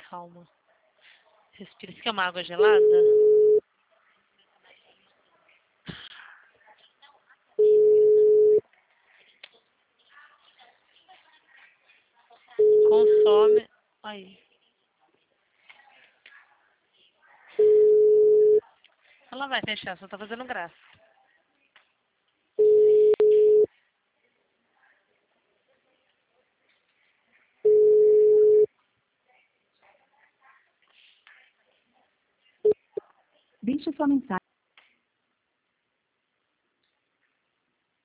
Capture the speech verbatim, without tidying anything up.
Calma. Respira. Você quer uma água gelada? Consome. Aí. Ela vai fechar, só tá fazendo graça. Deixe sua mensagem.